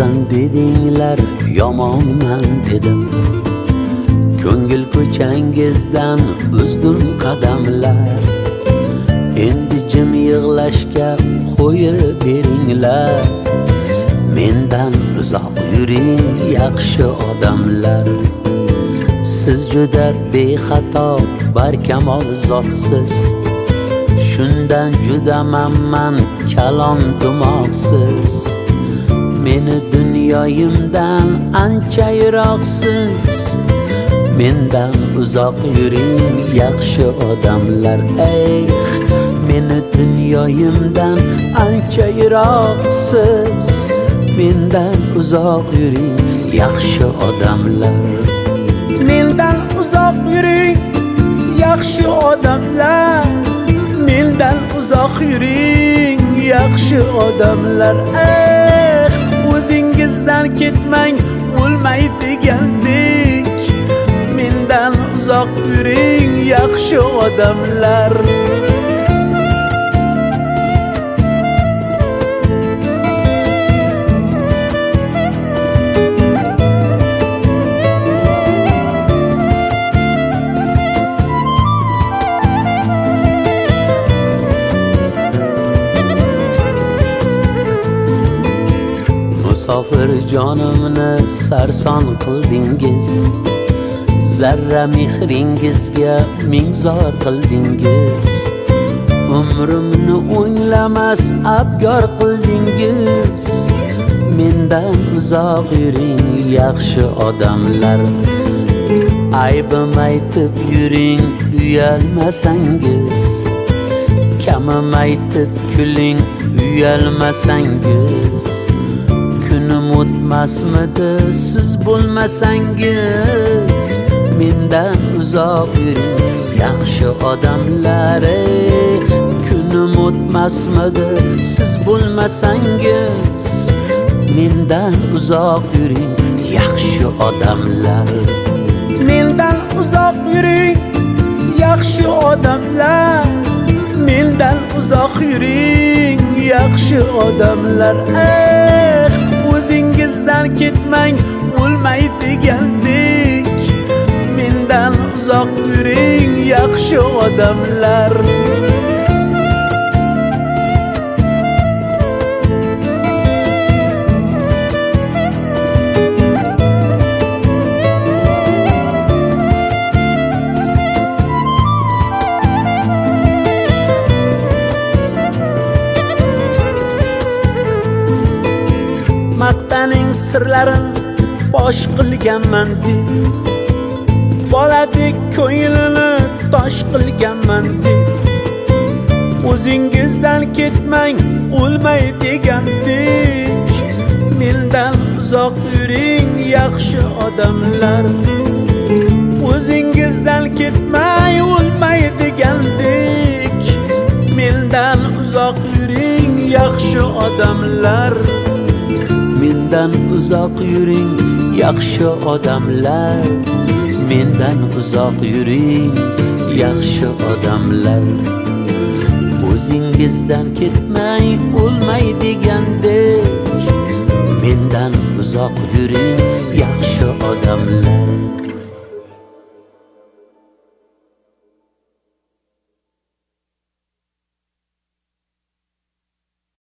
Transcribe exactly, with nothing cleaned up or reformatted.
yomonsan dedinglar, yomonman dedim. Ko'ngil ko'changizdan uzdim qadamlar. Endi jim yig'lashga qo'yib beringlar. Mendan uzoq yuring yaxshi odamlar. Siz juda bexato, barkamol zotsiz. Shundan juda mamman kalom dumoqsiz. Meni dunyoyimdan ancha yiroqsiz. Mendan uzoq yuring yaxshi odamlar. Ey, meni dunyoyimdan ancha yiroqsiz. Mendan uzoq yuring yaxshi odamlar. Mendan uzoq yuring yaxshi odamlar. Mendan uzoq yuring yaxshi odamlar. Eh, o'zingizdan ketmang, o'lmay degandek. Mendan uzoq yuring yaxshi odamlar. Musofir jonimni sarson qildingiz. Zarra mehringizga ming zor qildingiz. Umrimni o'nglamas abgor qildingiz. Mendan uzoq yuring yaxshi odamlar. Aybim aytib yuring uyalmasangiz. Kamim aytib kuling uyalmasangiz. Kunim o'tmasmidi siz bo'lmasangiz. Mendan uzoq yuring yaxshi odamlar. Kunim o'tmasmidi siz bo'lmasangiz. Mendan uzoq yuring yaxshi odamlar. Mendan uzoq yuring yaxshi odamlar. Mendan uzoq yuring yaxshi odamlar. Eh, o'zingizdan ketmang, o'lmay degandek. Mendan uzoq yuring yaxshi odamlar. Maqtaning sirlarin fosh qilganman deb, boladek ko'nglini tosh qilganman deb. O'zingizdan ketmang, o'lmay degandek. Mendan uzoq yuring yaxshi odamlar. O'zingizdan ketmay, o'lmay degandek. Mendan uzoq yuring yaxshi odamlar. Mendan uzoq yuring yaxshi odamlar. Mendan uzoq yuring yaxshi odamlar. O'zingizdan ketmay, o'lmay degandek. Mendan uzoq yuring yaxshi odamlar.